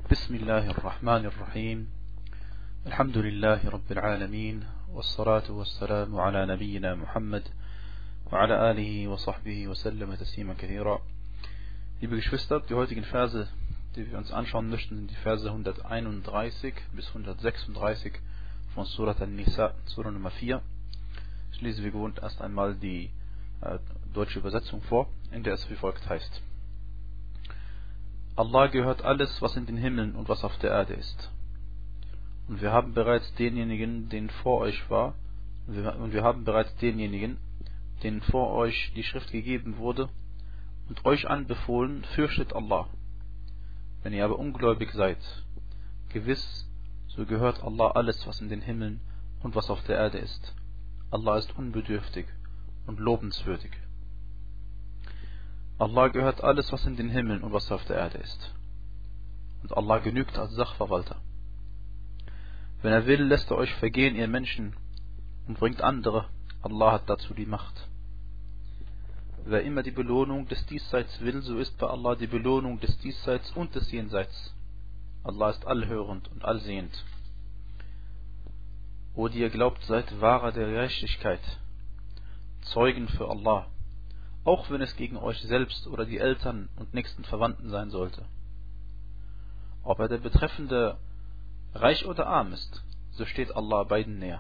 بسم الله الرحمن الرحيم. الحمد لله رب العالمين، والصلاة والسلام على نبينا محمد وعلى آله وصحبه وسلم تسليما كثيرا. Liebe Geschwister, die heutigen Verse, die wir uns anschauen möchten, sind die Verse 131 bis 136 von Surat An-Nisa, Surah Nummer 4. Ich lese wie gewohnt erst einmal die deutsche Übersetzung vor, in der es wie folgt heißt: Allah gehört alles, was in den Himmeln und was auf der Erde ist. Und wir haben bereits denjenigen, denen vor euch war, und wir haben bereits denjenigen, denen vor euch die Schrift gegeben wurde, und euch anbefohlen, fürchtet Allah. Wenn ihr aber ungläubig seid, gewiss, so gehört Allah alles, was in den Himmeln und was auf der Erde ist. Allah ist unbedürftig und lobenswürdig. Allah gehört alles, was in den Himmeln und was auf der Erde ist. Und Allah genügt als Sachverwalter. Wenn er will, lässt er euch vergehen, ihr Menschen, und bringt andere. Allah hat dazu die Macht. Wer immer die Belohnung des Diesseits will, so ist bei Allah die Belohnung des Diesseits und des Jenseits. Allah ist allhörend und allsehend. O die ihr glaubt, seid Wahrer der Gerechtigkeit, Zeugen für Allah, auch wenn es gegen euch selbst oder die Eltern und nächsten Verwandten sein sollte. Ob er der Betreffende reich oder arm ist, so steht Allah beiden näher.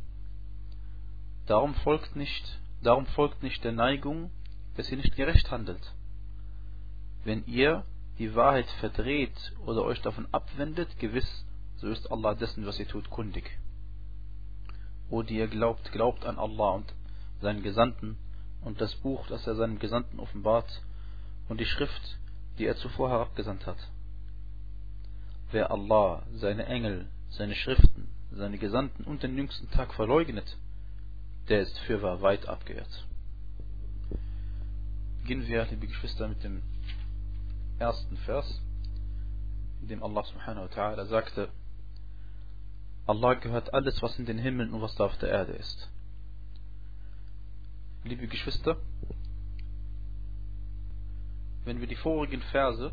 Darum folgt nicht der Neigung, dass ihr nicht gerecht handelt. Wenn ihr die Wahrheit verdreht oder euch davon abwendet, gewiss, so ist Allah dessen, was ihr tut, kundig. O die ihr glaubt, glaubt an Allah und seinen Gesandten und das Buch, das er seinem Gesandten offenbart, und die Schrift, die er zuvor herabgesandt hat. Wer Allah, seine Engel, seine Schriften, seine Gesandten und den jüngsten Tag verleugnet, der ist fürwahr weit abgeirrt. Beginnen wir, liebe Geschwister, mit dem ersten Vers, in dem Allah subhanahu wa ta'ala sagte: Allah gehört alles, was in den Himmeln und was da auf der Erde ist. Liebe Geschwister, wenn wir die vorigen Verse,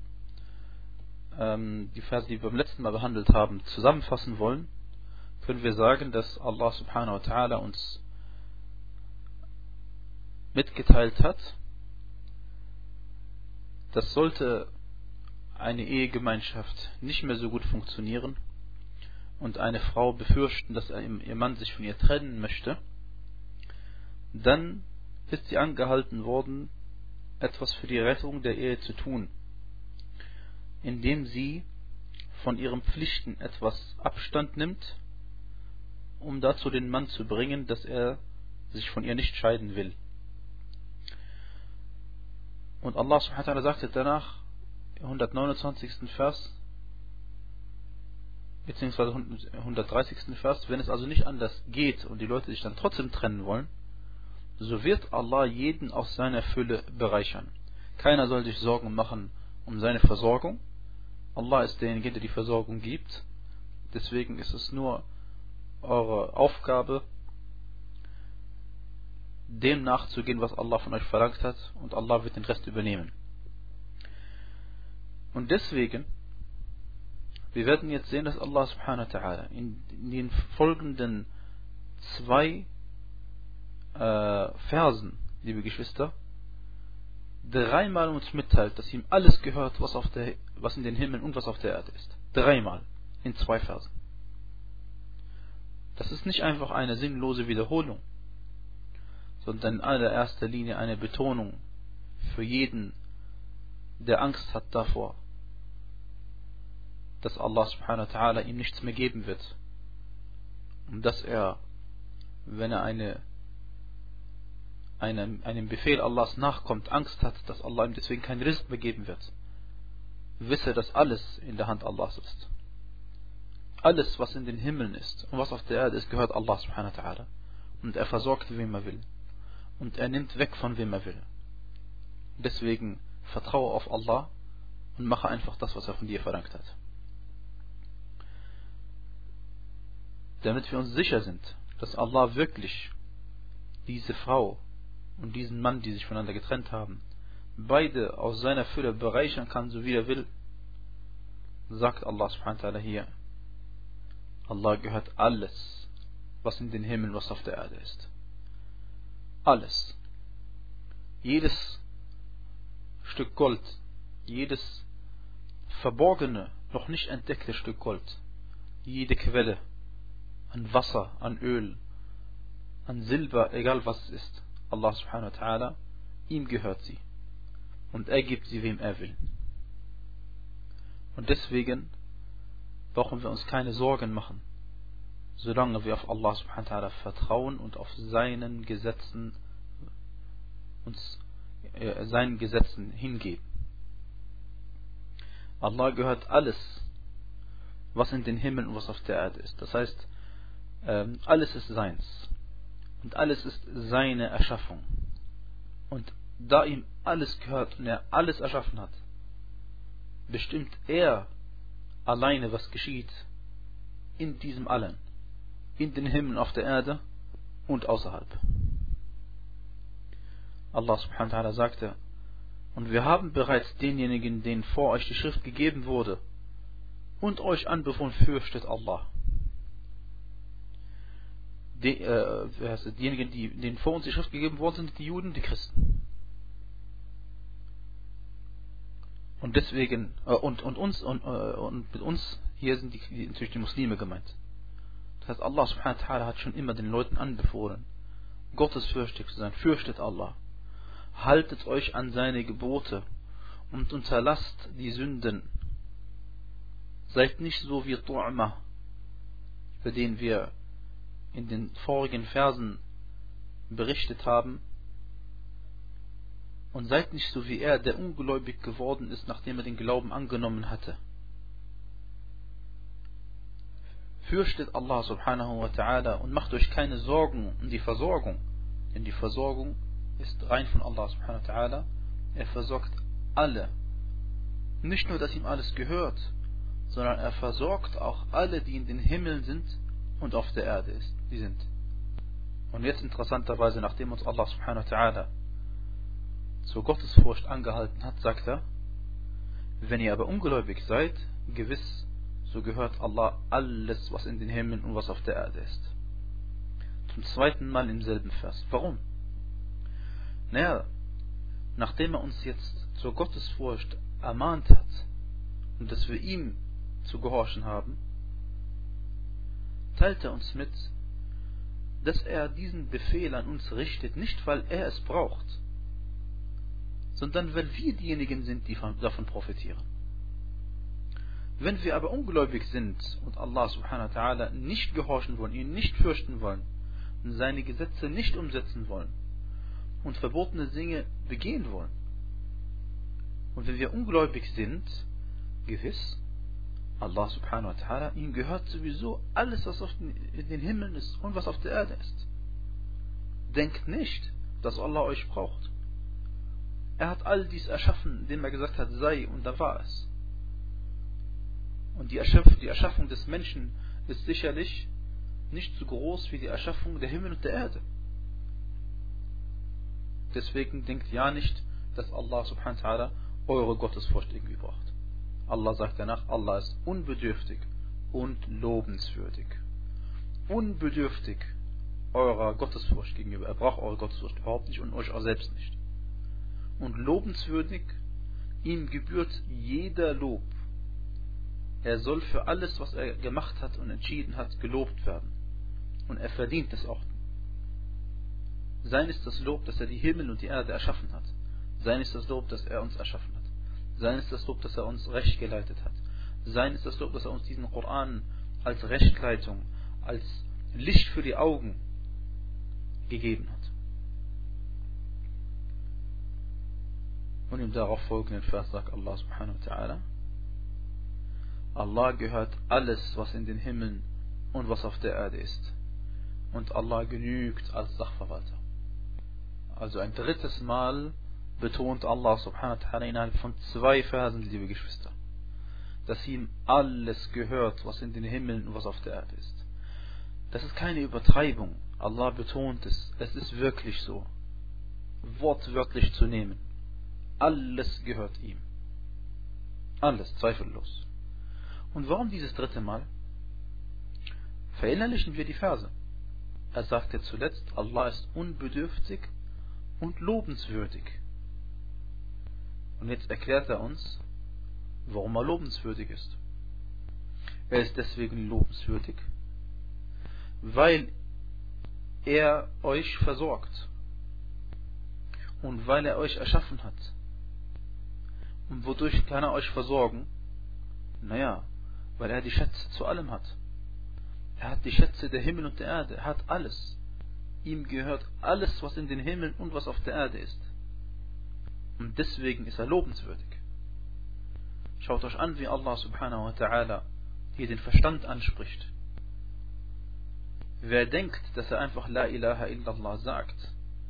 die Verse, die wir beim letzten Mal behandelt haben, zusammenfassen wollen, können wir sagen, dass Allah subhanahu wa ta'ala uns mitgeteilt hat, dass sollte eine Ehegemeinschaft nicht mehr so gut funktionieren und eine Frau befürchten, dass ihr Mann sich von ihr trennen möchte, dann ist sie angehalten worden, etwas für die Rettung der Ehe zu tun, indem sie von ihren Pflichten etwas Abstand nimmt, um dazu den Mann zu bringen, dass er sich von ihr nicht scheiden will. Und Allah subhanahu wa ta'ala sagte danach, im 129. Vers, beziehungsweise 130. Vers: Wenn es also nicht anders geht und die Leute sich dann trotzdem trennen wollen, so wird Allah jeden aus seiner Fülle bereichern. Keiner soll sich Sorgen machen um seine Versorgung. Allah ist derjenige, der die Versorgung gibt. Deswegen ist es nur eure Aufgabe, dem nachzugehen, was Allah von euch verlangt hat, und Allah wird den Rest übernehmen. Und deswegen, wir werden jetzt sehen, dass Allah subhanahu wa ta'ala in den folgenden zwei Versen, liebe Geschwister, dreimal uns mitteilt, dass ihm alles gehört, was in den Himmeln und was auf der Erde ist. Dreimal in zwei Versen. Das ist nicht einfach eine sinnlose Wiederholung, sondern in allererster Linie eine Betonung für jeden, der Angst hat davor, dass Allah subhanahu wa ta'ala ihm nichts mehr geben wird, und dass er, wenn er einem Befehl Allahs nachkommt, Angst hat, dass Allah ihm deswegen keinen Rizq mehr geben wird. Wisse, dass alles in der Hand Allahs ist. Alles, was in den Himmeln ist und was auf der Erde ist, gehört Allah subhanahu wa ta'ala. Und er versorgt, wem er will. Und er nimmt weg, von wem er will. Deswegen vertraue auf Allah und mache einfach das, was er von dir verlangt hat. Damit wir uns sicher sind, dass Allah wirklich diese Frau und diesen Mann, die sich voneinander getrennt haben, beide aus seiner Fülle bereichern kann, so wie er will, sagt Allah subhanahu wa ta'ala hier, Allah gehört alles, was in den Himmel und was auf der Erde ist. Alles. Jedes Stück Gold, jedes verborgene, noch nicht entdeckte Stück Gold, jede Quelle an Wasser, an Öl, an Silber, egal was es ist, Allah subhanahu wa ta'ala, ihm gehört sie. Und er gibt sie, wem er will. Und deswegen brauchen wir uns keine Sorgen machen, solange wir auf Allah subhanahu wa ta'ala vertrauen und auf seinen Gesetzen hingeben. Allah gehört alles, was in den Himmel und was auf der Erde ist. Das heißt, alles ist seins. Und alles ist seine Erschaffung. Und da ihm alles gehört und er alles erschaffen hat, bestimmt er alleine, was geschieht in diesem Allen, in den Himmel, auf der Erde und außerhalb. Allah subhanahu wa ta'ala sagte, und wir haben bereits denjenigen, denen vor euch die Schrift gegeben wurde, und euch anbefohlen, fürchtet Allah. Diejenigen, denen vor uns die Schrift gegeben worden sind, die Juden, die Christen. Und deswegen, und mit uns, hier sind natürlich die Muslime gemeint. Das heißt, Allah subhanahu wa ta'ala hat schon immer den Leuten anbefohlen, gottesfürchtig zu sein, fürchtet Allah. Haltet euch an seine Gebote und unterlasst die Sünden. Seid nicht so wie Tu'ma, über den wir in den vorigen Versen berichtet haben. Und seid nicht so wie er, der ungläubig geworden ist, nachdem er den Glauben angenommen hatte. Fürchtet Allah subhanahu wa ta'ala und macht euch keine Sorgen um die Versorgung. Denn die Versorgung ist rein von Allah subhanahu wa ta'ala. Er versorgt alle. Nicht nur, dass ihm alles gehört, sondern er versorgt auch alle, die in den Himmeln sind und auf der Erde sind. Und jetzt interessanterweise, nachdem uns Allah subhanahu wa ta'ala zur Gottesfurcht angehalten hat, sagt er, wenn ihr aber ungläubig seid, gewiss, so gehört Allah alles, was in den Himmeln und was auf der Erde ist. Zum zweiten Mal im selben Vers. Warum? Naja, nachdem er uns jetzt zur Gottesfurcht ermahnt hat und dass wir ihm zu gehorchen haben, teilt er uns mit, dass er diesen Befehl an uns richtet, nicht weil er es braucht, sondern weil wir diejenigen sind, die davon profitieren. Wenn wir aber ungläubig sind und Allah subhanahu wa ta'ala nicht gehorchen wollen, ihn nicht fürchten wollen und seine Gesetze nicht umsetzen wollen und verbotene Dinge begehen wollen, und wenn wir ungläubig sind, gewiss, Allah subhanahu wa ta'ala, ihm gehört sowieso alles, was in den Himmeln ist und was auf der Erde ist. Denkt nicht, dass Allah euch braucht. Er hat all dies erschaffen, indem er gesagt hat, sei, und da war es. Und die Erschaffung des Menschen ist sicherlich nicht so groß wie die Erschaffung der Himmel und der Erde. Deswegen denkt ja nicht, dass Allah subhanahu wa ta'ala eure Gottesfurcht irgendwie braucht. Allah sagt danach, Allah ist unbedürftig und lobenswürdig. Unbedürftig eurer Gottesfurcht gegenüber. Er braucht eure Gottesfurcht überhaupt nicht und euch auch selbst nicht. Und lobenswürdig, ihm gebührt jeder Lob. Er soll für alles, was er gemacht hat und entschieden hat, gelobt werden. Und er verdient es auch. Sein ist das Lob, dass er die Himmel und die Erde erschaffen hat. Sein ist das Lob, dass er uns erschaffen hat. Sein ist das Lob, dass er uns recht geleitet hat. Sein ist das Lob, dass er uns diesen Koran als Rechtleitung, als Licht für die Augen gegeben hat. Und im darauf folgenden Vers sagt Allah subhanahu wa ta'ala, Allah gehört alles, was in den Himmeln und was auf der Erde ist. Und Allah genügt als Sachverwalter. Also ein drittes Mal betont Allah subhanahu wa ta'ala innerhalb von 2 Versen, liebe Geschwister, dass ihm alles gehört, was in den Himmeln und was auf der Erde ist. Das ist keine Übertreibung. Allah betont es. Es ist wirklich so. Wortwörtlich zu nehmen. Alles gehört ihm. Alles, zweifellos. Und warum dieses dritte Mal? Verinnerlichen wir die Verse. Er sagte zuletzt, Allah ist unbedürftig und lobenswürdig. Und jetzt erklärt er uns, warum er lobenswürdig ist. Er ist deswegen lobenswürdig, weil er euch versorgt und weil er euch erschaffen hat. Und wodurch kann er euch versorgen? Naja, weil er die Schätze zu allem hat. Er hat die Schätze der Himmel und der Erde. Er hat alles. Ihm gehört alles, was in den Himmeln und was auf der Erde ist. Und deswegen ist er lobenswürdig. Schaut euch an, wie Allah subhanahu wa ta'ala hier den Verstand anspricht. Wer denkt, dass er einfach La ilaha illallah sagt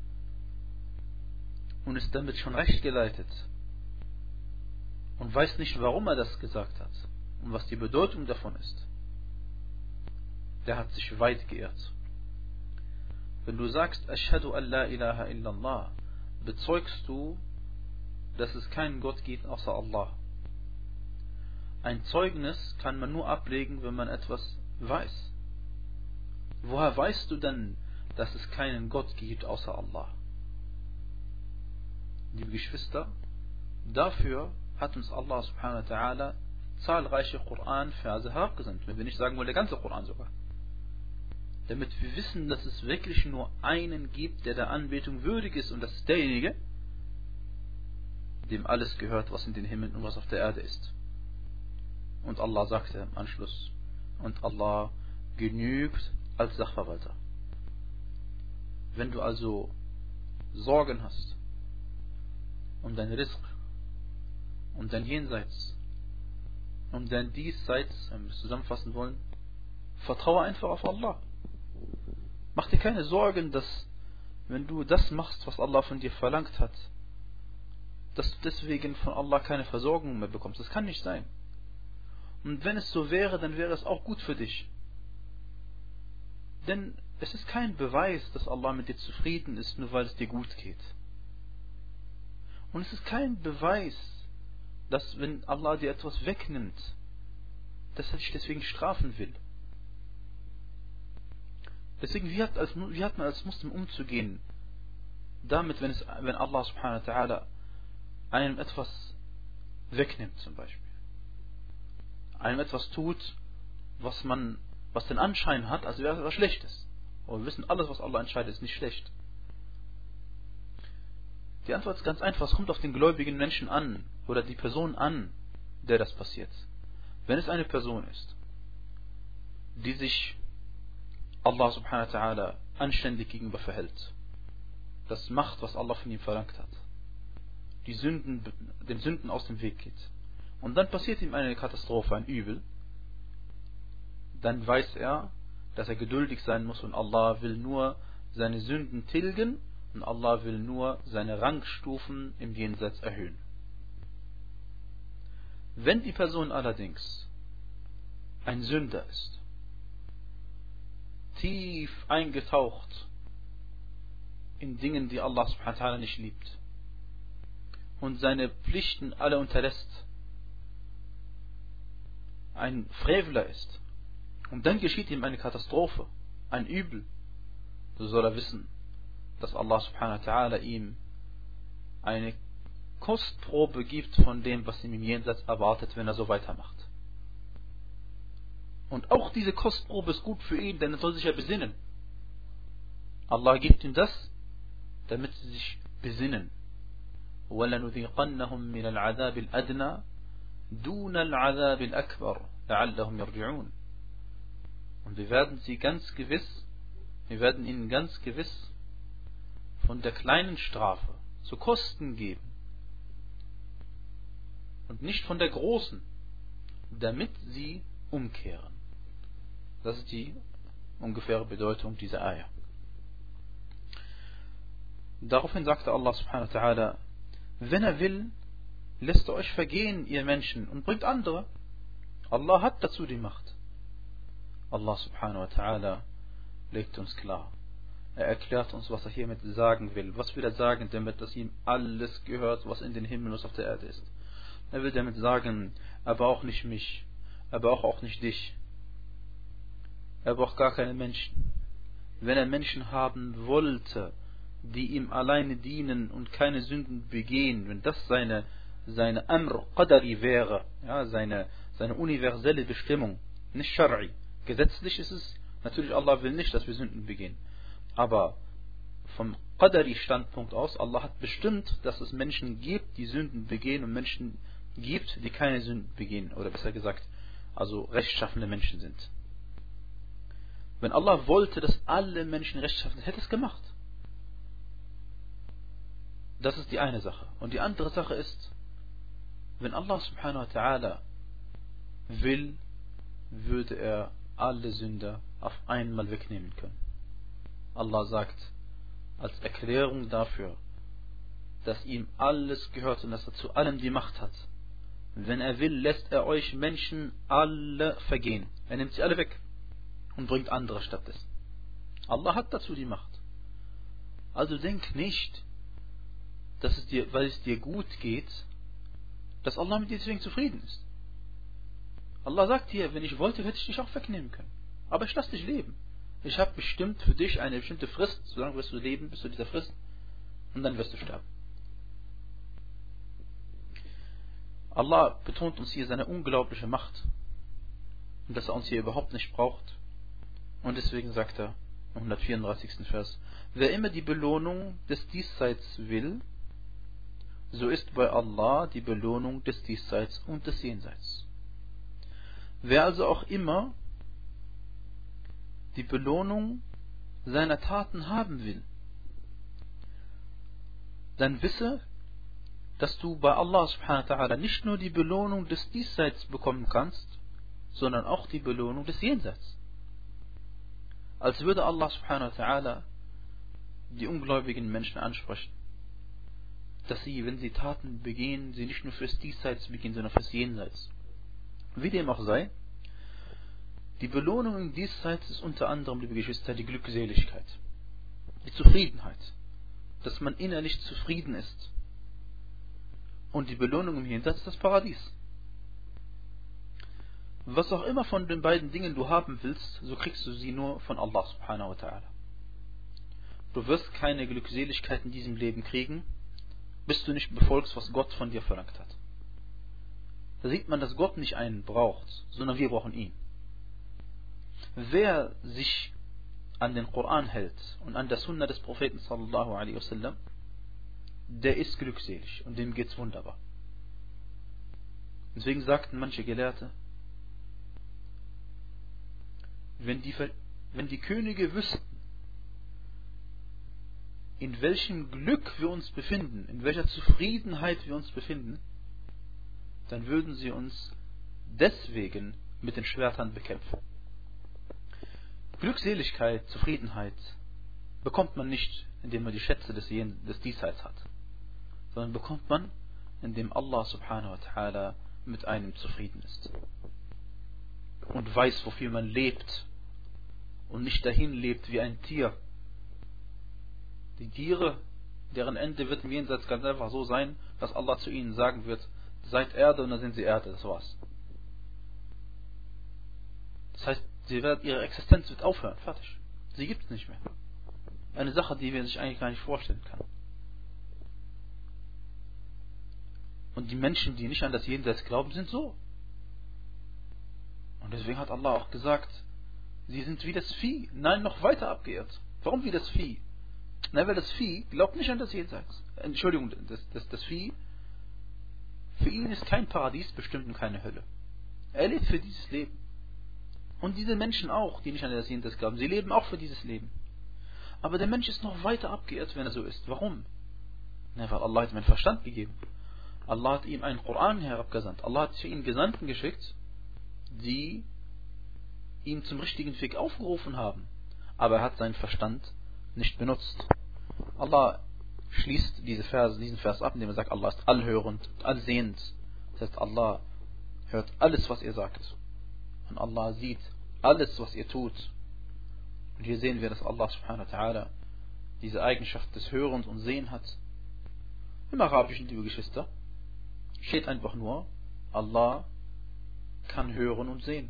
und ist damit schon recht geleitet und weiß nicht, warum er das gesagt hat und was die Bedeutung davon ist, der hat sich weit geirrt. Wenn du sagst, Ashhadu an la ilaha illallah, bezeugst du, dass es keinen Gott gibt außer Allah. Ein Zeugnis kann man nur ablegen, wenn man etwas weiß. Woher weißt du denn, dass es keinen Gott gibt außer Allah? Liebe Geschwister, dafür hat uns Allah subhanahu wa ta'ala zahlreiche Koran-Verse herabgesandt, wenn wir nicht sagen wollen, der ganze Koran sogar. Damit wir wissen, dass es wirklich nur einen gibt, der der Anbetung würdig ist, und das ist derjenige, dem alles gehört, was in den Himmeln und was auf der Erde ist. Und Allah sagte im Anschluss, und Allah genügt als Sachverwalter. Wenn du also Sorgen hast um dein Rizq, um dein Jenseits, um dein Diesseits, wenn wir es zusammenfassen wollen, vertraue einfach auf Allah. Mach dir keine Sorgen, dass wenn du das machst, was Allah von dir verlangt hat, dass du deswegen von Allah keine Versorgung mehr bekommst. Das kann nicht sein. Und wenn es so wäre, dann wäre es auch gut für dich. Denn es ist kein Beweis, dass Allah mit dir zufrieden ist, nur weil es dir gut geht. Und es ist kein Beweis, dass wenn Allah dir etwas wegnimmt, dass er dich deswegen strafen will. Deswegen, wie hat man als Muslim umzugehen damit, wenn Allah subhanahu wa ta'ala einem etwas wegnimmt zum Beispiel. Einem etwas tut, was den Anschein hat, als wäre es etwas Schlechtes. Aber wir wissen, alles, was Allah entscheidet, ist nicht schlecht. Die Antwort ist ganz einfach, es kommt auf den gläubigen Menschen an, oder die Person an, der das passiert. Wenn es eine Person ist, die sich Allah subhanahu wa ta'ala anständig gegenüber verhält, das macht, was Allah von ihm verlangt hat, den Sünden aus dem Weg geht, und dann passiert ihm eine Katastrophe, ein Übel, dann weiß er, dass er geduldig sein muss, und Allah will nur seine Sünden tilgen, und Allah will nur seine Rangstufen im Jenseits erhöhen. Wenn die Person allerdings ein Sünder ist, tief eingetaucht in Dingen, die Allah subhanahu wa ta'ala nicht liebt, und seine Pflichten alle unterlässt, ein Frevler ist, und dann geschieht ihm eine Katastrophe, ein Übel, so soll er wissen, dass Allah subhanahu wa ta'ala ihm eine Kostprobe gibt von dem, was ihm im Jenseits erwartet, wenn er so weitermacht. Und auch diese Kostprobe ist gut für ihn, denn er soll sich ja besinnen. Allah gibt ihm das, damit sie sich besinnen. وَلَنُذِيقَنَّهُمْ مِنَ الْعَذَابِ الْأَدْنَى دُونَ الْعَذَابِ الْأَكْبَرِ لَعَلَّهُمْ يَرْجِعُونَ. Und wir werden ihnen ganz gewiss von der kleinen Strafe zu Kosten geben und nicht von der großen, damit sie umkehren. Das ist die ungefähre Bedeutung dieser Ayah. Daraufhin sagte Allah subhanahu wa ta'ala, wenn er will, lässt er euch vergehen, ihr Menschen, und bringt andere. Allah hat dazu die Macht. Allah subhanahu wa ta'ala legt uns klar. Er erklärt uns, was er hiermit sagen will. Was will er sagen damit, dass ihm alles gehört, was in den Himmel und auf der Erde ist? Er will damit sagen, er braucht nicht mich, Er braucht auch nicht dich. Er braucht gar keine Menschen. Wenn er Menschen haben wollte, die ihm alleine dienen und keine Sünden begehen, wenn das seine Amr Qadari wäre, ja, seine universelle Bestimmung, nicht Shar'i. Gesetzlich ist es, natürlich Allah will nicht, dass wir Sünden begehen. Aber vom Qadari-Standpunkt aus, Allah hat bestimmt, dass es Menschen gibt, die Sünden begehen und Menschen gibt, die keine Sünden begehen. Oder besser gesagt, also rechtschaffene Menschen sind. Wenn Allah wollte, dass alle Menschen rechtschaffen sind, hätte es gemacht. Das ist die eine Sache. Und die andere Sache ist, wenn Allah subhanahu wa ta'ala will, würde er alle Sünder auf einmal wegnehmen können. Allah sagt, als Erklärung dafür, dass ihm alles gehört und dass er zu allem die Macht hat. Wenn er will, lässt er euch Menschen alle vergehen. Er nimmt sie alle weg und bringt andere stattdessen. Allah hat dazu die Macht. Also denk nicht, dass es dir, weil es dir gut geht, dass Allah mit dir deswegen zufrieden ist. Allah sagt dir, wenn ich wollte, hätte ich dich auch wegnehmen können. Aber ich lasse dich leben. Ich habe bestimmt für dich eine bestimmte Frist, solange wirst du leben, bis zu dieser Frist, und dann wirst du sterben. Allah betont uns hier seine unglaubliche Macht und dass er uns hier überhaupt nicht braucht. Und deswegen sagt er im 134. Vers, wer immer die Belohnung des Diesseits will, so ist bei Allah die Belohnung des Diesseits und des Jenseits. Wer also auch immer die Belohnung seiner Taten haben will, dann wisse, dass du bei Allah subhanahu wa ta'ala nicht nur die Belohnung des Diesseits bekommen kannst, sondern auch die Belohnung des Jenseits. Als würde Allah subhanahu wa ta'ala die ungläubigen Menschen ansprechen, dass sie, wenn sie Taten begehen, sie nicht nur fürs Diesseits begehen, sondern fürs Jenseits. Wie dem auch sei, die Belohnung im Diesseits ist unter anderem, liebe Geschwister, die Glückseligkeit, die Zufriedenheit, dass man innerlich zufrieden ist. Und die Belohnung im Jenseits ist das Paradies. Was auch immer von den beiden Dingen du haben willst, so kriegst du sie nur von Allah subhanahu wa ta'ala. Du wirst keine Glückseligkeit in diesem Leben kriegen, bis du nicht befolgst, was Gott von dir verlangt hat. Da sieht man, dass Gott nicht einen braucht, sondern wir brauchen ihn. Wer sich an den Koran hält und an der Sunna des Propheten sallallahu alaihi wasallam, der ist glückselig und dem geht's wunderbar. Deswegen sagten manche Gelehrte, wenn die Könige wüssten, in welchem Glück wir uns befinden, in welcher Zufriedenheit wir uns befinden, dann würden sie uns deswegen mit den Schwertern bekämpfen. Glückseligkeit, Zufriedenheit bekommt man nicht, indem man die Schätze des Diesseits hat, sondern bekommt man, indem Allah subhanahu wa ta'ala mit einem zufrieden ist und weiß, wofür man lebt und nicht dahin lebt wie ein Tier. Die Tiere, deren Ende wird im Jenseits ganz einfach so sein, dass Allah zu ihnen sagen wird, seid Erde und dann sind sie Erde, das war's. Das heißt, ihre Existenz wird aufhören, fertig. Sie gibt es nicht mehr. Eine Sache, die man sich eigentlich gar nicht vorstellen kann. Und die Menschen, die nicht an das Jenseits glauben, sind so. Und deswegen hat Allah auch gesagt, sie sind wie das Vieh. Nein, noch weiter abgeirrt. Warum wie das Vieh? Na, weil das Vieh glaubt nicht an das Jenseits. Entschuldigung, das Vieh, für ihn ist kein Paradies bestimmt und keine Hölle. Er lebt für dieses Leben. Und diese Menschen auch, die nicht an das Jenseits glauben, sie leben auch für dieses Leben. Aber der Mensch ist noch weiter abgeirrt, wenn er so ist. Warum? Na, weil Allah hat ihm einen Verstand gegeben. Allah hat ihm einen Koran herabgesandt. Allah hat für ihn Gesandten geschickt, die ihn zum richtigen Weg aufgerufen haben. Aber er hat seinen Verstand nicht benutzt. Allah schließt diesen Vers ab, indem er sagt, Allah ist allhörend, allsehend. Das heißt, Allah hört alles, was ihr sagt. Und Allah sieht alles, was ihr tut. Und hier sehen wir, dass Allah subhanahu wa ta'ala diese Eigenschaft des Hörens und Sehen hat. Im Arabischen, liebe Geschwister, steht einfach nur, Allah kann hören und sehen.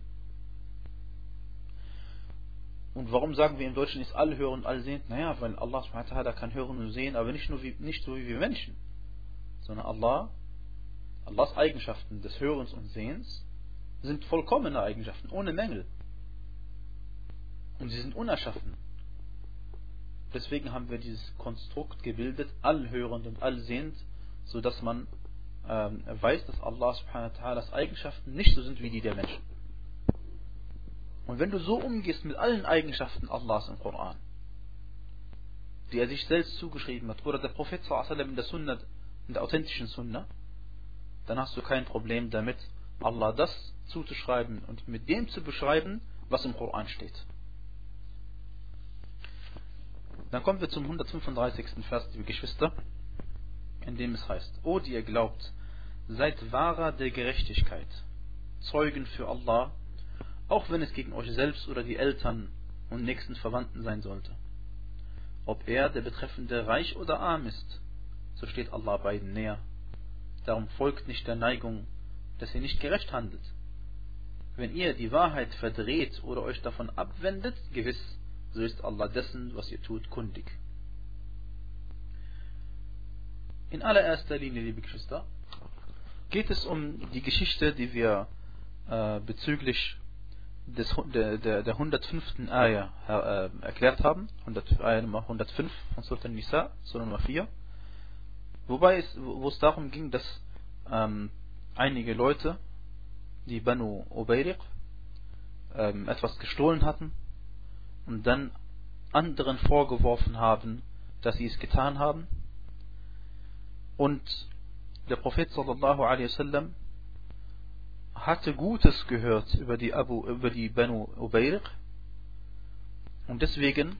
Und warum sagen wir im Deutschen ist all hören und all sehen? Naja, weil Allah subhanahu wa ta'ala kann hören und sehen, aber nicht so wie wir Menschen, sondern Allahs Eigenschaften des Hörens und Sehens sind vollkommene Eigenschaften, ohne Mängel. Und sie sind unerschaffen. Deswegen haben wir dieses Konstrukt gebildet, allhörend und allsehend, sodass man weiß, dass Allah subhanahu wa ta'alas Eigenschaften nicht so sind wie die der Menschen. Und wenn du so umgehst mit allen Eigenschaften Allahs im Koran, die er sich selbst zugeschrieben hat, oder der Prophet sallallahu alaihi wasallam in der Sunna, in der authentischen Sunna, dann hast du kein Problem damit, Allah das zuzuschreiben und mit dem zu beschreiben, was im Koran steht. Dann kommen wir zum 135. Vers, liebe Geschwister, in dem es heißt: O, die ihr glaubt, seid Wahrer der Gerechtigkeit, Zeugen für Allah, auch wenn es gegen euch selbst oder die Eltern und nächsten Verwandten sein sollte. Ob er, der Betreffende, reich oder arm ist, so steht Allah beiden näher. Darum folgt nicht der Neigung, dass ihr nicht gerecht handelt. Wenn ihr die Wahrheit verdreht oder euch davon abwendet, gewiss, so ist Allah dessen, was ihr tut, kundig. In allererster Linie, liebe Geschwister, geht es um die Geschichte, die wir bezüglich der 105. Ayah erklärt haben, Ayah Nummer 105 von Surah An-Nisa, Surah Nummer 4, wo es darum ging, dass einige Leute, die Banu Ubayriq, etwas gestohlen hatten und dann anderen vorgeworfen haben, dass sie es getan haben. Und der Prophet sallallahu alaihi wasallam hatte Gutes gehört über die Banu Ubayriq und deswegen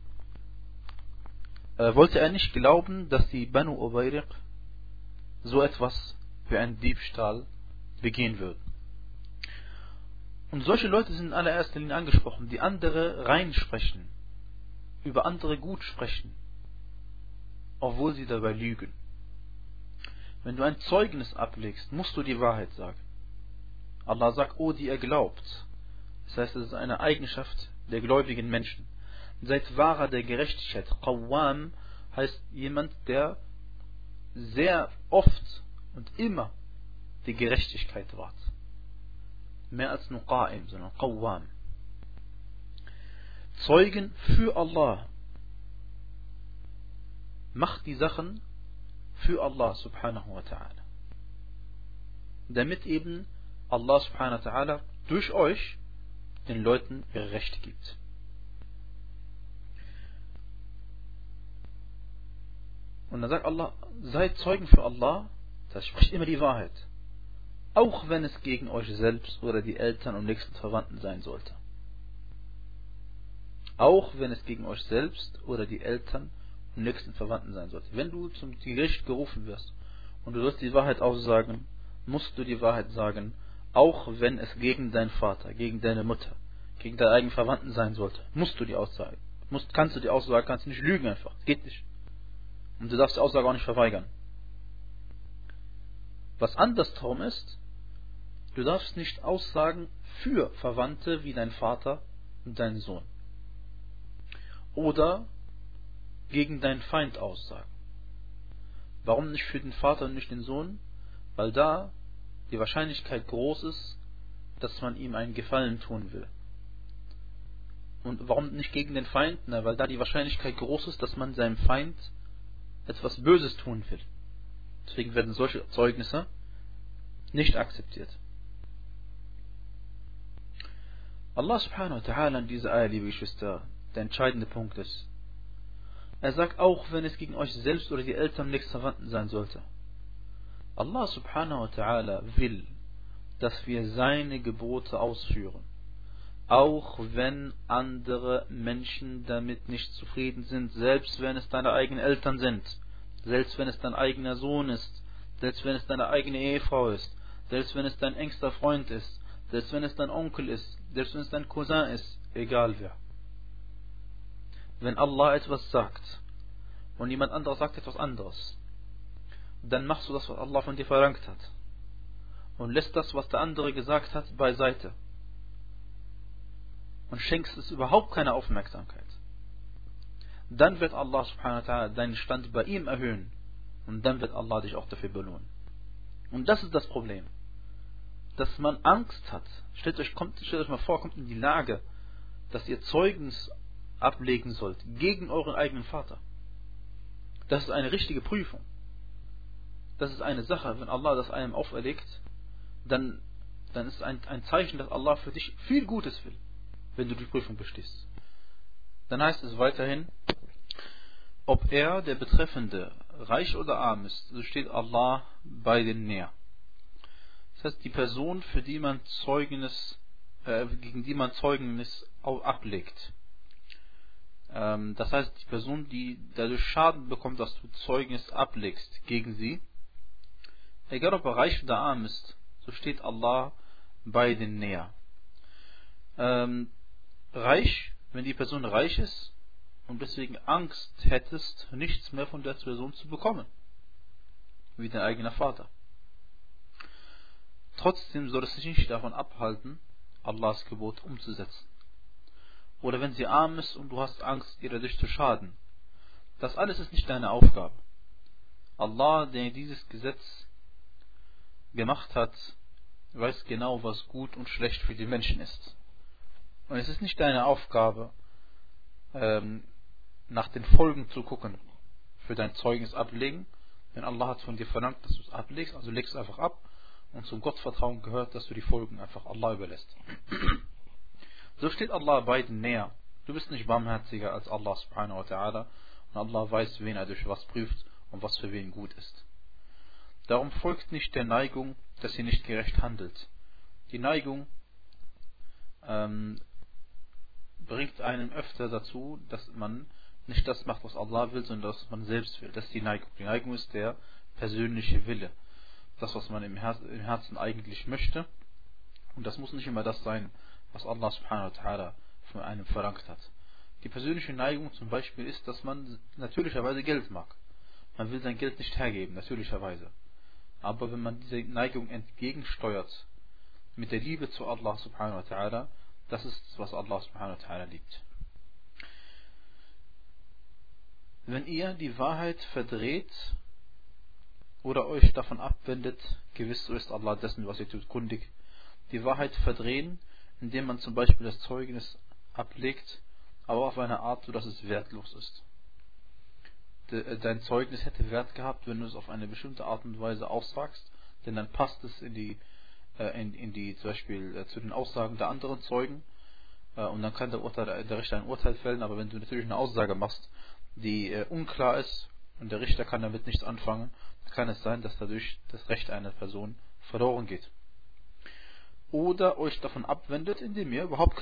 wollte er nicht glauben, dass die Banu Ubayriq so etwas wie einen Diebstahl begehen würden. Und solche Leute sind in allererster Linie angesprochen, die andere reinsprechen, über andere gut sprechen, obwohl sie dabei lügen. Wenn du ein Zeugnis ablegst, musst du die Wahrheit sagen. Allah sagt, o, die ihr glaubt. Das heißt, es ist eine Eigenschaft der gläubigen Menschen. Seid Wahrer der Gerechtigkeit. Qawwam heißt jemand, der sehr oft und immer die Gerechtigkeit wahrt. Mehr als nur Qa'im, sondern Qawwam. Zeugen für Allah. Macht die Sachen für Allah subhanahu wa ta'ala. Damit eben Allah subhanahu wa ta'ala durch euch den Leuten ihre Rechte gibt. Und dann sagt Allah, seid Zeugen für Allah, das spricht immer die Wahrheit. Auch wenn es gegen euch selbst oder die Eltern und nächsten Verwandten sein sollte. Auch wenn es gegen euch selbst oder die Eltern und nächsten Verwandten sein sollte. Wenn du zum Gericht gerufen wirst und du sollst die Wahrheit aussagen, musst du die Wahrheit sagen, auch wenn es gegen deinen Vater, gegen deine Mutter, gegen deine eigenen Verwandten sein sollte. Musst du die Aussage. Kannst du die Aussage, kannst du nicht lügen einfach. Geht nicht. Und du darfst die Aussage auch nicht verweigern. Was andersherum ist, du darfst nicht aussagen für Verwandte wie dein Vater und dein Sohn. Oder gegen deinen Feind aussagen. Warum nicht für den Vater und nicht den Sohn? Weil da die Wahrscheinlichkeit groß ist, dass man ihm einen Gefallen tun will. Und warum nicht gegen den Feind? Na, weil da die Wahrscheinlichkeit groß ist, dass man seinem Feind etwas Böses tun will. Deswegen werden solche Zeugnisse nicht akzeptiert. Allah subhanahu wa ta'ala in dieser Ayah, liebe Geschwister, der entscheidende Punkt ist. Er sagt, auch wenn es gegen euch selbst oder die Eltern nächsten Verwandten sein sollte. Allah subhanahu wa ta'ala will, dass wir seine Gebote ausführen. Auch wenn andere Menschen damit nicht zufrieden sind, selbst wenn es deine eigenen Eltern sind, selbst wenn es dein eigener Sohn ist, selbst wenn es deine eigene Ehefrau ist, selbst wenn es dein engster Freund ist, selbst wenn es dein Onkel ist, selbst wenn es dein Cousin ist, egal wer. Wenn Allah etwas sagt und jemand anderes sagt etwas anderes, dann machst du das, was Allah von dir verlangt hat. und lässt das, was der andere gesagt hat, beiseite und schenkst es überhaupt keine Aufmerksamkeit, dann wird Allah subhanahu wa ta'ala deinen Stand bei ihm erhöhen und dann wird Allah dich auch dafür belohnen. Und das ist das Problem, dass man Angst hat. Stellt euch mal vor, kommt in die Lage, dass ihr Zeugnis ablegen sollt gegen euren eigenen Vater. Das ist eine richtige Prüfung. Das ist eine Sache, wenn Allah das einem auferlegt, dann ist es ein Zeichen, dass Allah für dich viel Gutes will, wenn du die Prüfung bestehst. Dann heißt es weiterhin, ob er, der Betreffende, reich oder arm ist, so steht Allah beiden näher. Das heißt, die Person, für die man gegen die man Zeugnis ablegt. Das heißt, die Person, die dadurch Schaden bekommt, dass du Zeugnis ablegst gegen sie, egal ob er reich oder arm ist, so steht Allah beiden näher. Reich, wenn die Person reich ist und deswegen Angst hättest, nichts mehr von der Person zu bekommen, wie dein eigener Vater. Trotzdem soll es dich nicht davon abhalten, Allahs Gebot umzusetzen. Oder wenn sie arm ist und du hast Angst, ihr dadurch zu schaden. Das alles ist nicht deine Aufgabe. Allah, der dieses Gesetz gemacht hat, weiß genau, was gut und schlecht für die Menschen ist. Und es ist nicht deine Aufgabe, nach den Folgen zu gucken für dein Zeugnis ablegen. Denn Allah hat von dir verlangt, dass du es ablegst, also legst es einfach ab. Und zum Gottvertrauen gehört, dass du die Folgen einfach Allah überlässt. So steht Allah beiden näher. Du bist nicht barmherziger als Allah subhanahu wa ta'ala. Und Allah weiß, wen er durch was prüft und was für wen gut ist. Darum folgt nicht der Neigung, dass ihr nicht gerecht handelt. Die Neigung bringt einen öfter dazu, dass man nicht das macht, was Allah will, sondern das, was man selbst will. Das ist die Neigung. Die Neigung ist der persönliche Wille. Das, was man im Herzen eigentlich möchte. Und das muss nicht immer das sein, was Allah subhanahu wa ta'ala von einem verlangt hat. Die persönliche Neigung zum Beispiel ist, dass man natürlicherweise Geld mag. Man will sein Geld nicht hergeben, natürlicherweise. Aber wenn man diese Neigung entgegensteuert mit der Liebe zu Allah subhanahu wa ta'ala, das ist, was Allah subhanahu wa ta'ala liebt. Wenn ihr die Wahrheit verdreht oder euch davon abwendet, gewiss so ist Allah dessen, was ihr tut, kundig. Die Wahrheit verdrehen, indem man zum Beispiel das Zeugnis ablegt, aber auf eine Art, so dass es wertlos ist. Dein Zeugnis hätte Wert gehabt, wenn du es auf eine bestimmte Art und Weise aussagst, denn dann passt es in die zum Beispiel zu den Aussagen der anderen Zeugen, und dann kann der Richter ein Urteil fällen. Aber wenn du natürlich eine Aussage machst, die unklar ist und der Richter kann damit nichts anfangen, kann es sein, dass dadurch das Recht einer Person verloren geht. Oder euch davon abwendet, indem ihr überhaupt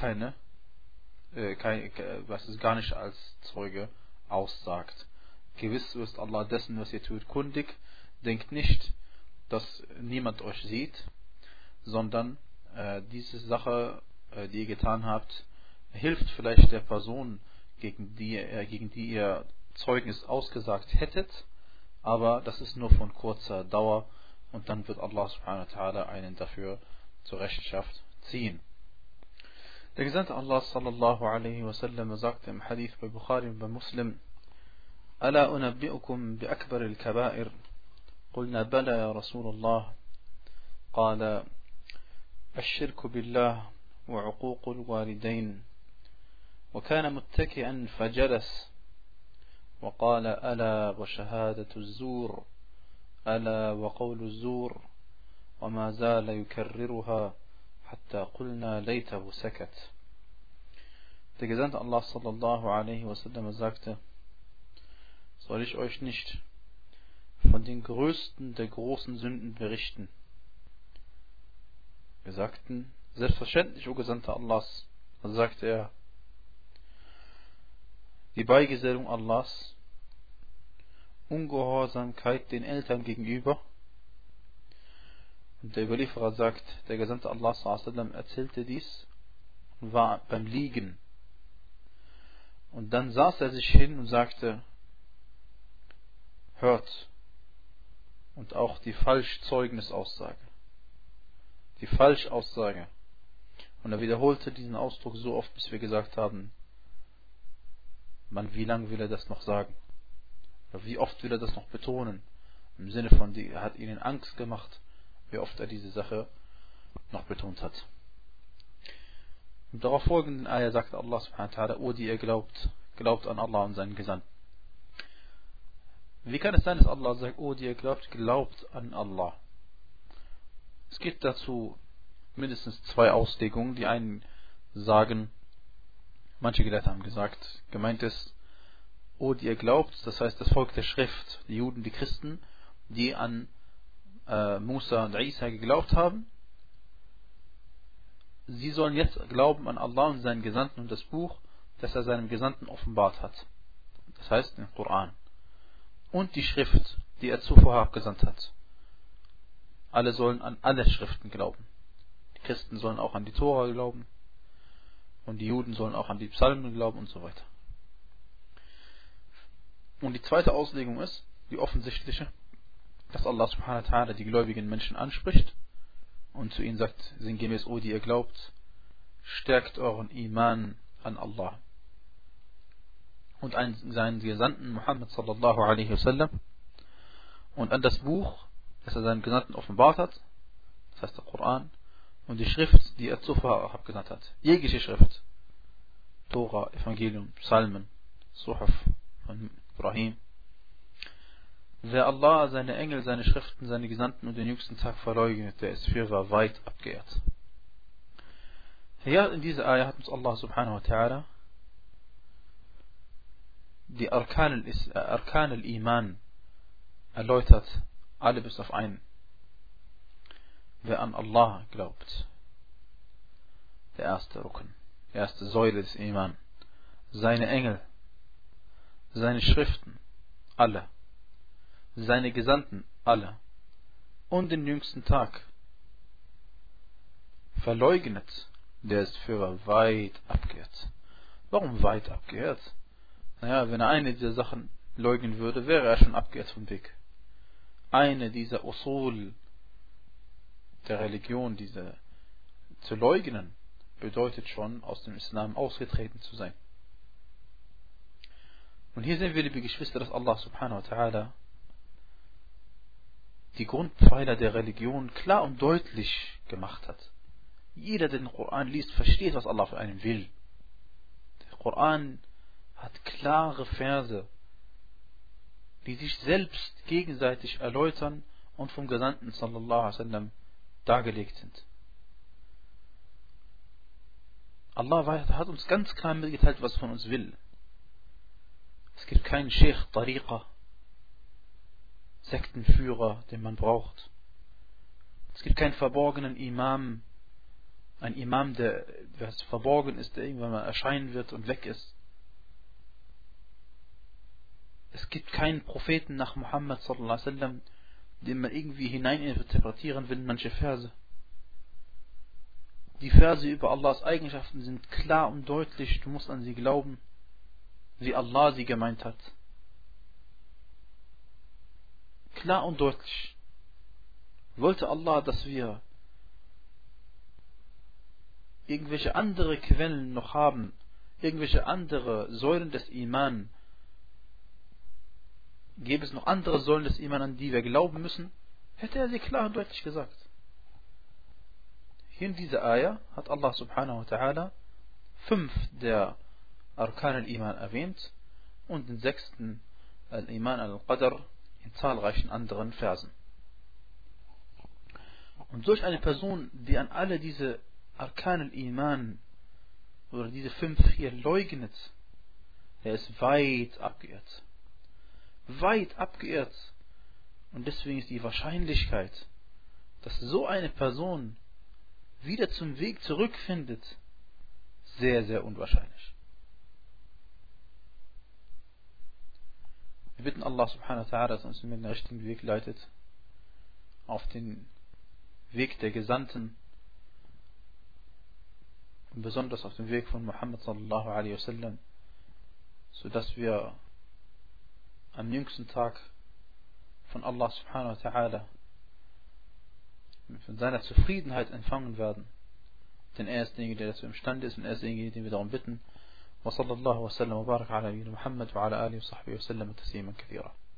was es gar nicht als Zeuge aussagt. Gewiss ist Allah dessen, was ihr tut, kundig. Denkt nicht, dass niemand euch sieht, sondern diese Sache, die ihr getan habt, hilft vielleicht der Person, gegen die ihr Zeugnis ausgesagt hättet, aber das ist nur von kurzer Dauer und dann wird Allah subhanahu wa ta'ala einen dafür zur Rechenschaft ziehen. Der Gesandte Allah sallallahu alaihi wasallam sagte im Hadith bei Bukhari und bei Muslim: Ala unabbi'ukum bi akbar al-kaba'ir? Qulna bala ya Rasulullah. Qala الشرك بالله وعقوق الوالدين. وكان متكئا فجلس وقال ألا وشهادة الزور ألا وقول الزور وما زال يكررها حتى قلنا ليته سكت. Der Gesandte Allah sallallahu alaihi wasallam sagte: Soll ich euch nicht von den größten der großen Sünden berichten? Wir sagten: Selbstverständlich, o Gesandter Allahs. Dann sagte er: Die Beigesellung Allahs, Ungehorsamkeit den Eltern gegenüber. Und der Überlieferer sagt, der Gesandte Allah sallam erzählte dies und war beim Liegen. Und dann saß er sich hin und sagte: Hört, und auch die Falschzeugnisaussage. die Falschaussage. Und er wiederholte diesen Ausdruck so oft, bis wir gesagt haben, wie lange will er das noch sagen? Oder wie oft will er das noch betonen? Im Sinne von, er hat ihnen Angst gemacht, wie oft er diese Sache noch betont hat. Im darauf folgenden Ayah sagt Allah subhanahu wa ta'ala, O die ihr glaubt an Allah und seinen Gesandten. Wie kann es sein, dass Allah sagt, O die ihr glaubt an Allah? Es gibt dazu mindestens zwei Auslegungen. Die einen sagen, manche Gelehrte haben gesagt, gemeint ist, O die ihr glaubt, das heißt das Volk der Schrift, die Juden, die Christen, die an Musa und Isa geglaubt haben, sie sollen jetzt glauben an Allah und seinen Gesandten und das Buch, das er seinem Gesandten offenbart hat. Das heißt den Koran. Und die Schrift, die er zuvor abgesandt hat. Alle sollen an alle Schriften glauben. Die Christen sollen auch an die Tora glauben und die Juden sollen auch an die Psalmen glauben und so weiter. Und die zweite Auslegung ist, die offensichtliche, dass Allah subhanahu wa ta'ala die gläubigen Menschen anspricht und zu ihnen sagt, sinngemäß, O die ihr glaubt, stärkt euren Iman an Allah und an seinen Gesandten Muhammad sallallahu alaihi wasallam und an das Buch, das er seinen Gesandten offenbart hat, das heißt der Koran, und die Schrift, die er zuvor abgesandt hat. Jegliche Schrift, Tora, Evangelium, Psalmen, Suhuf von Ibrahim. Wer Allah, seine Engel, seine Schriften, seine Gesandten und den jüngsten Tag verleugnet, der ist fürwahr weit abgeehrt. Hier in dieser Ayah hat uns Allah subhanahu wa ta'ala die Arkan al-Iman erläutert, alle bis auf einen. Wer an Allah glaubt, der erste Rukn, die erste Säule des Iman, seine Engel, seine Schriften, alle, seine Gesandten, alle, und den jüngsten Tag verleugnet, der ist für weit abgeehrt. Warum weit abgeehrt? Naja, wenn er eine dieser Sachen leugnen würde, wäre er schon abgeehrt vom Weg. Eine dieser Usul der Religion, diese zu leugnen, bedeutet schon, aus dem Islam ausgetreten zu sein. Und hier sehen wir, liebe Geschwister, dass Allah subhanahu wa ta'ala die Grundpfeiler der Religion klar und deutlich gemacht hat. Jeder, der den Koran liest, versteht, was Allah für einen will. Der Koran hat klare Verse, die sich selbst gegenseitig erläutern und vom Gesandten sallallahu alaihi wasallam dargelegt sind. Allah hat uns ganz klar mitgeteilt, was er von uns will. Es gibt keinen Sheikh, Tariqa, Sektenführer, den man braucht. Es gibt keinen verborgenen Imam, ein Imam, der verborgen ist, der irgendwann mal erscheinen wird und weg ist. Es gibt keinen Propheten nach Muhammad sallallahu alaihi wasallam, den man irgendwie hineininterpretieren will in manche Verse. Die Verse über Allahs Eigenschaften sind klar und deutlich, du musst an sie glauben, wie Allah sie gemeint hat. Klar und deutlich. Wollte Allah, dass wir irgendwelche andere Quellen noch haben, irgendwelche andere Säulen des Iman, gäbe es noch andere Säulen des Iman, an die wir glauben müssen, hätte er sie klar und deutlich gesagt. Hier in dieser Ayah hat Allah subhanahu wa ta'ala 5 der Arkan al-Iman erwähnt und den 6. al-Iman al-Qadr in zahlreichen anderen Versen. Und durch eine Person, die an alle diese Arkan al-Iman oder diese 5 hier leugnet, er ist weit abgeirrt. Weit abgeirrt. Und deswegen ist die Wahrscheinlichkeit, dass so eine Person wieder zum Weg zurückfindet, sehr, sehr unwahrscheinlich. Wir bitten Allah subhanahu wa ta'ala, dass er uns in den richtigen Weg leitet, auf den Weg der Gesandten und besonders auf den Weg von Muhammad sallallahu alaihi wasallam, sodass wir am jüngsten Tag von Allah subhanahu wa ta'ala von seiner Zufriedenheit empfangen werden. Denn er ist derjenige, der dazu imstande ist, und er ist derjenige, den wir darum bitten. Wa sallallahu wa sallam wa baraka ala nabiyyina Muhammad wa ala alihi wa sahbihi wa sallam tasliman kathira.